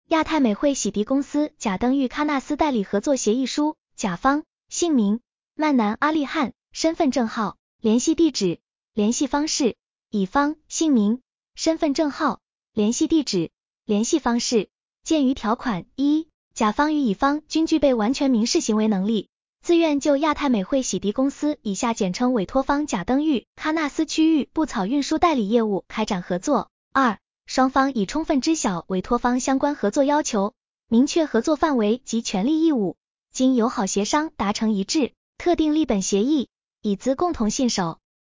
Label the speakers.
Speaker 1: 亚太美汇洗涤公司甲登玉喀纳斯代理合作协议书，甲方姓名曼南阿利汉，身份证号，联系地址，联系方式，乙方姓名，身份证号，联系地址，联系方式。鉴于条款一，甲方与乙方均具备完全民事行为能力，自愿就亚太美汇洗涤公司以下简称委托方甲登玉喀纳斯区域布草运输代理业务开展合作。二，双方已充分知晓委托方相关合作要求，明确合作范围及权利义务，经友好协商达成一致，特定利本协议，以资共同信守。